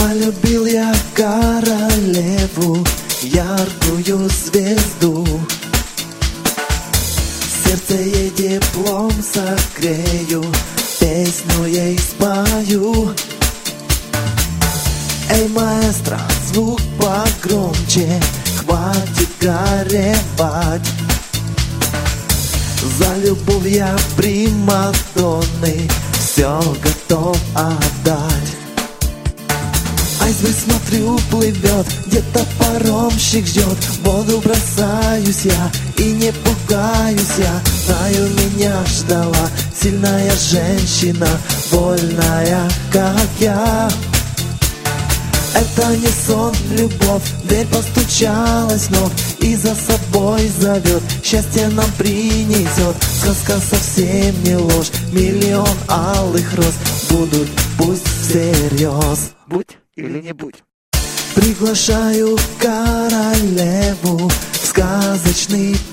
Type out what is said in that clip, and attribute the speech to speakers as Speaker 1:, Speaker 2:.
Speaker 1: Полюбил я королеву, яркую звезду. Сердце ей теплом согрею, песню ей спою. Эй, маэстро, звук погромче, хватит горевать. За любовь я примадонны все готов отдать. Айсберг, смотрю, плывет, где-то паромщик ждет. В воду бросаюсь я и не пугаюсь я. Знаю, меня ждала сильная женщина, вольная, как я. Это не сон, любовь, дверь постучалась вновь и за собой зовет, счастье нам принесет. Сказка совсем не ложь, миллион алых роз будут, пусть всерьез. Будь или не будь. Приглашаю королеву в сказочный